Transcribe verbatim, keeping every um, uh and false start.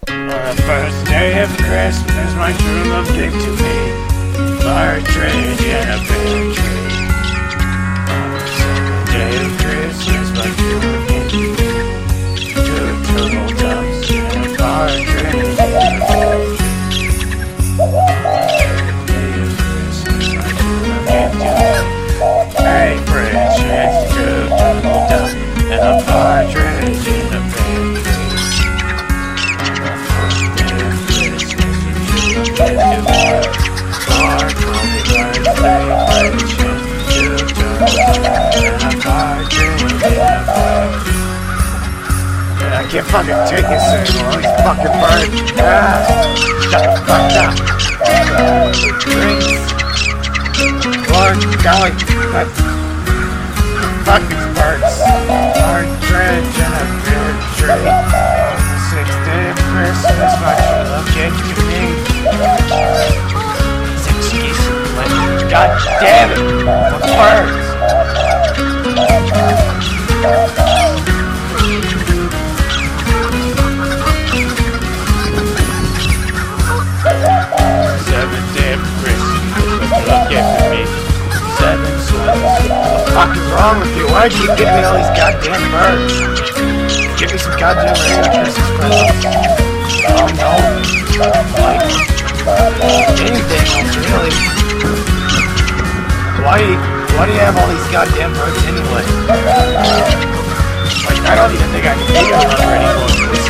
On the first day of Christmas, my true love gave to me partridge in a pear tree. On the second day of Christmas, my true love gave to me two turtle doves and a partridge in a pear tree. On the day of Christmas, my true love gave to me three bridges, two turtle doves and a partridge in a pear tree. I can't fucking take this anymore. These fucking birds. Ah, shut the fuck up. Drinks. Lord, golly. What? Fuck these birds. Partridge in a pear tree. On the sixth day of Christmas, my true love gave to me. Six geese and plenty. God damn it. The birds. Seventh day of Christmas, my love gave to me seven swans. What the fuck is wrong with you? Why'd you give me all these goddamn birds? Give me some goddamn regular Christmas presents. Oh no. Like, anything else, really. Why, why do you have all these goddamn birds anyway? Like, I don't even think I can take a hunter anymore.